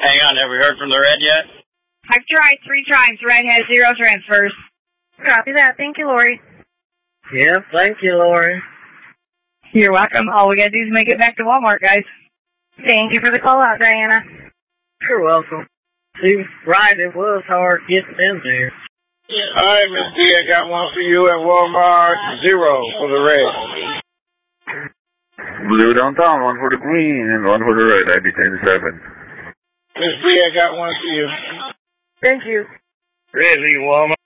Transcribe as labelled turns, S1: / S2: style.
S1: Hang on, have we heard from the red yet?
S2: I've tried 3 times. Red has 0 transfers.
S3: Copy that. Thank you, Lori.
S4: Yeah, thank you, Lori.
S2: You're welcome. All we gotta do is make it back to Walmart, guys.
S3: Thank you for the call out, Diana.
S4: You're welcome. See, right, it was hard getting in there.
S5: All right, Miss D, I got one for you at Walmart. 0 for the red.
S6: Blue downtown, 1 for the green and 1 for the red, ID 10-7.
S5: Miss D, I got one for you.
S4: Thank you.
S5: Really, Walmart.